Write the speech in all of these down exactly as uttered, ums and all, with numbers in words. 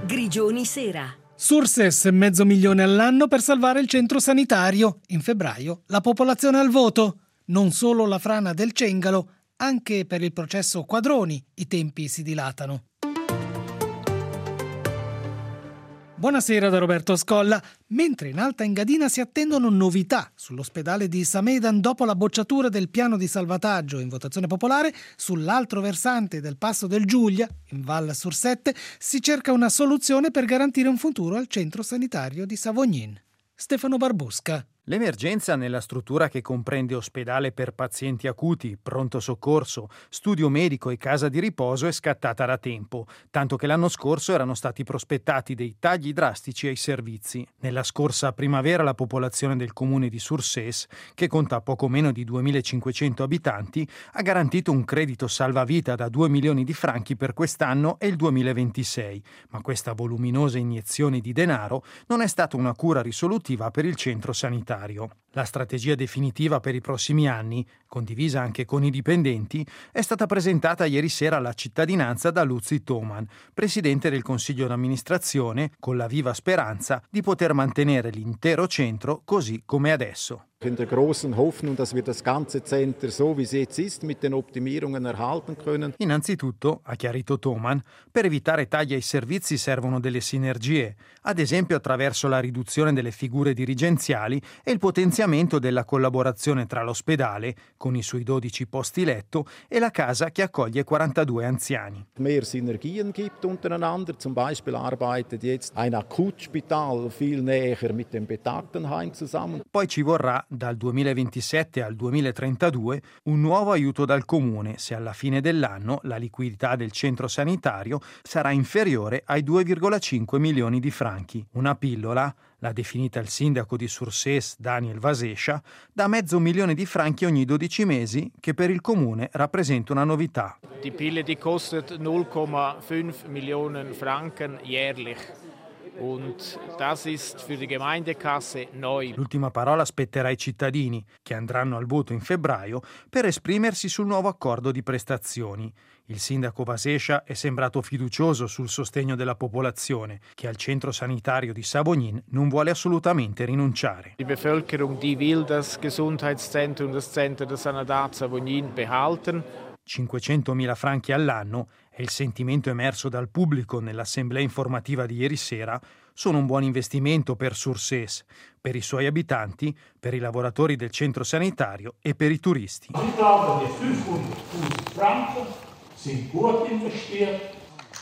Grigioni Sera. Surses, mezzo milione all'anno per salvare il centro sanitario. In febbraio la popolazione al voto. Non solo la frana del Cengalo, anche per il processo Quadroni i tempi si dilatano. Buonasera da Roberto Scolla. Mentre in Alta Engadina si attendono novità sull'ospedale di Samedan dopo la bocciatura del piano di salvataggio in votazione popolare, sull'altro versante del Passo del Giuglia, in Val Sursette, si cerca una soluzione per garantire un futuro al centro sanitario di Savognin. Stefano Barbusca. L'emergenza nella struttura che comprende ospedale per pazienti acuti, pronto soccorso, studio medico e casa di riposo è scattata da tempo, tanto che l'anno scorso erano stati prospettati dei tagli drastici ai servizi. Nella scorsa primavera la popolazione del comune di Surses, che conta poco meno di duemilacinquecento abitanti, ha garantito un credito salvavita da due milioni di franchi per quest'anno e il duemilaventisei, ma questa voluminosa iniezione di denaro non è stata una cura risolutiva per il centro sanitario. La strategia definitiva per i prossimi anni, condivisa anche con i dipendenti, è stata presentata ieri sera alla cittadinanza da Luzi Thoman, presidente del consiglio d'amministrazione, con la viva speranza di poter mantenere l'intero centro così come adesso. In der großen Hoffnung, dass wir das ganze Center so wie es jetzt ist mit den Optimierungen erhalten können. Innanzitutto, ha chiarito Thoman, per evitare tagli ai servizi servono delle sinergie, ad esempio attraverso la riduzione delle figure dirigenziali e il potenziamento della collaborazione tra l'ospedale, con i suoi dodici posti letto, e la casa che accoglie quarantadue anziani. Mehr Synergien gibt untereinander, zum Beispiel arbeitet jetzt ein Akutspital viel näher mit dem Betagtenheim zusammen. Poi ci vorrà dal duemilaventisette al duemilatrentadue un nuovo aiuto dal comune se alla fine dell'anno la liquidità del centro sanitario sarà inferiore ai due virgola cinque milioni di franchi. Una pillola, l'ha definita il sindaco di Surses Daniel Vasescia, da mezzo milione di franchi ogni dodici mesi, che per il comune rappresenta una novità. Die Pille die kostet null Komma fünf Millionen Franken jährlich. Und das ist für die Gemeindekasse neu. L'ultima parola spetterà ai cittadini, che andranno al voto in febbraio per esprimersi sul nuovo accordo di prestazioni. Il sindaco Vasescia è sembrato fiducioso sul sostegno della popolazione, che al centro sanitario di Savognin non vuole assolutamente rinunciare. Die Bevölkerung die will das Gesundheitszentrum, das Center de Sanidad Savognin behalten. cinquecentomila franchi all'anno e il sentimento emerso dal pubblico nell'assemblea informativa di ieri sera sono un buon investimento per Surses, per i suoi abitanti, per i lavoratori del centro sanitario e per i turisti. Ich glaube, die fünfhunderttausend Franken sind gut investiert.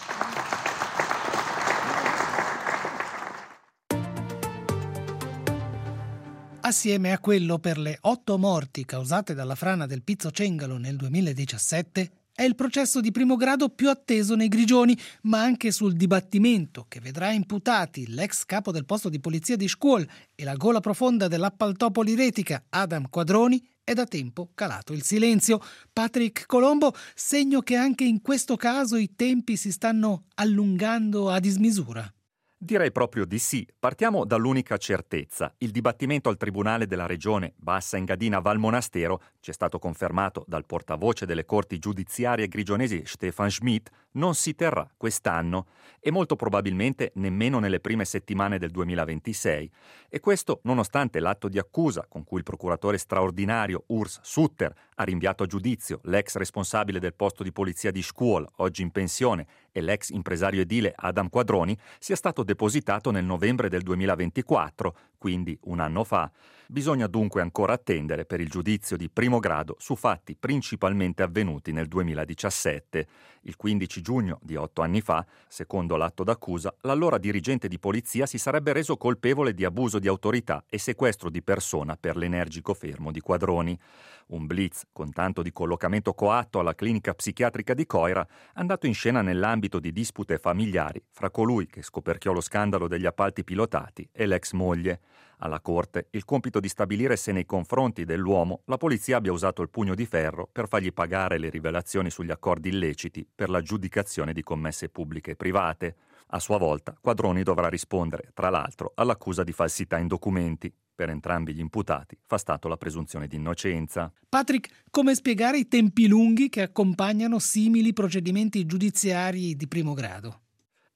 Assieme a quello per le otto morti causate dalla frana del Pizzo Cengalo nel duemiladiciassette, è il processo di primo grado più atteso nei Grigioni, ma anche sul dibattimento che vedrà imputati l'ex capo del posto di polizia di Scuol e la gola profonda dell'appaltopoli retica Adam Quadroni è da tempo calato il silenzio. Patrick Colombo, segno che anche in questo caso i tempi si stanno allungando a dismisura. Direi proprio di sì. Partiamo dall'unica certezza. Il dibattimento al Tribunale della Regione Bassa Engadina Val Monastero, ci è stato confermato dal portavoce delle corti giudiziarie grigionesi Stefan Schmidt, non si terrà quest'anno e molto probabilmente nemmeno nelle prime settimane del duemilaventisei. E questo nonostante l'atto di accusa con cui il procuratore straordinario Urs Sutter ha rinviato a giudizio l'ex responsabile del posto di polizia di Scuol, oggi in pensione, e l'ex impresario edile Adam Quadroni, sia stato depositato nel novembre del duemilaventiquattro, quindi un anno fa. Bisogna dunque ancora attendere per il giudizio di primo grado su fatti principalmente avvenuti nel duemiladiciassette. Il quindici giugno di otto anni fa, secondo l'atto d'accusa, l'allora dirigente di polizia si sarebbe reso colpevole di abuso di autorità e sequestro di persona per l'energico fermo di Quadroni. Un blitz con tanto di collocamento coatto alla clinica psichiatrica di Coira, andato in scena nell'ambito di dispute familiari fra colui che scoperchiò lo scandalo degli appalti pilotati e l'ex moglie. Alla corte il compito di stabilire se nei confronti dell'uomo la polizia abbia usato il pugno di ferro per fargli pagare le rivelazioni sugli accordi illeciti per l'aggiudicazione di commesse pubbliche e private. A sua volta Quadroni dovrà rispondere, tra l'altro, all'accusa di falsità in documenti. Per entrambi gli imputati fa stato la presunzione di innocenza. Patrick, come spiegare i tempi lunghi che accompagnano simili procedimenti giudiziari di primo grado?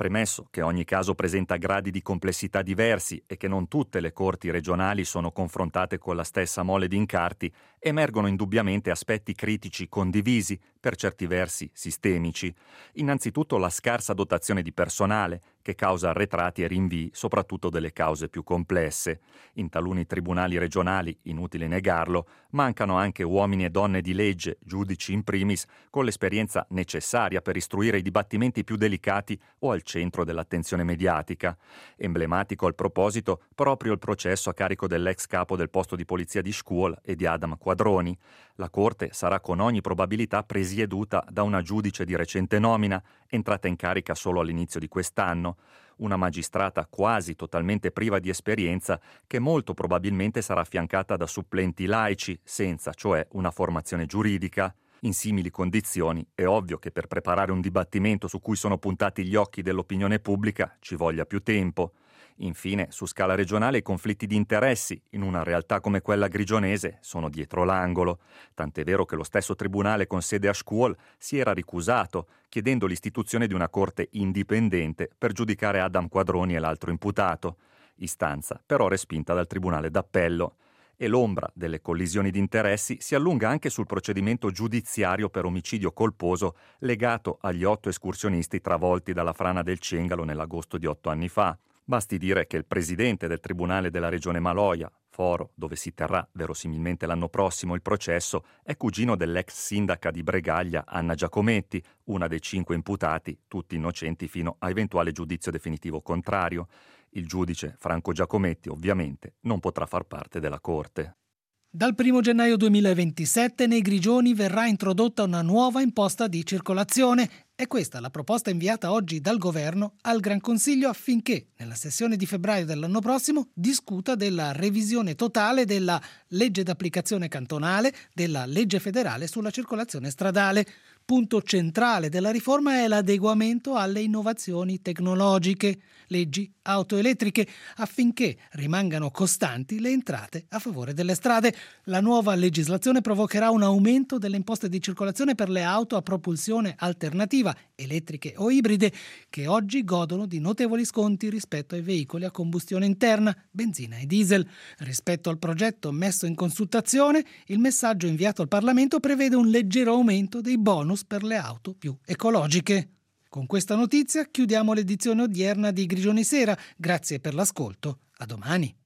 Premesso che ogni caso presenta gradi di complessità diversi e che non tutte le corti regionali sono confrontate con la stessa mole di incarti, emergono indubbiamente aspetti critici condivisi, per certi versi sistemici. Innanzitutto la scarsa dotazione di personale, che causa arretrati e rinvii, soprattutto delle cause più complesse. In taluni tribunali regionali, inutile negarlo, mancano anche uomini e donne di legge, giudici in primis, con l'esperienza necessaria per istruire i dibattimenti più delicati o al centro dell'attenzione mediatica. Emblematico al proposito proprio il processo a carico dell'ex capo del posto di polizia di Scuol e di Adam Quadroni. La Corte sarà con ogni probabilità presieduta da una giudice di recente nomina, entrata in carica solo all'inizio di quest'anno, una magistrata quasi totalmente priva di esperienza che molto probabilmente sarà affiancata da supplenti laici, senza cioè una formazione giuridica. In simili condizioni è ovvio che per preparare un dibattimento su cui sono puntati gli occhi dell'opinione pubblica ci voglia più tempo. Infine, su scala regionale i conflitti di interessi, in una realtà come quella grigionese, sono dietro l'angolo. Tant'è vero che lo stesso tribunale con sede a Scuol si era ricusato, chiedendo l'istituzione di una corte indipendente per giudicare Adam Quadroni e l'altro imputato. Istanza però respinta dal tribunale d'appello. E l'ombra delle collisioni di interessi si allunga anche sul procedimento giudiziario per omicidio colposo legato agli otto escursionisti travolti dalla frana del Cengalo nell'agosto di otto anni fa. Basti dire che il presidente del Tribunale della Regione Maloja, foro dove si terrà verosimilmente l'anno prossimo il processo, è cugino dell'ex sindaca di Bregaglia Anna Giacometti, una dei cinque imputati, tutti innocenti fino a eventuale giudizio definitivo contrario. Il giudice Franco Giacometti, ovviamente, non potrà far parte della Corte. Dal primo gennaio duemilaventisette nei Grigioni verrà introdotta una nuova imposta di circolazione. È questa la proposta inviata oggi dal Governo al Gran Consiglio affinché, nella sessione di febbraio dell'anno prossimo, discuta della revisione totale della legge d'applicazione cantonale, della legge federale sulla circolazione stradale. Punto centrale della riforma è l'adeguamento alle innovazioni tecnologiche, leggi auto elettriche, affinché rimangano costanti le entrate a favore delle strade. La nuova legislazione provocherà un aumento delle imposte di circolazione per le auto a propulsione alternativa, elettriche o ibride, che oggi godono di notevoli sconti rispetto ai veicoli a combustione interna, benzina e diesel. Rispetto al progetto messo in consultazione, il messaggio inviato al Parlamento prevede un leggero aumento dei bonus per le auto più ecologiche. Con questa notizia chiudiamo l'edizione odierna di Grigioni Sera. Grazie per l'ascolto. A domani.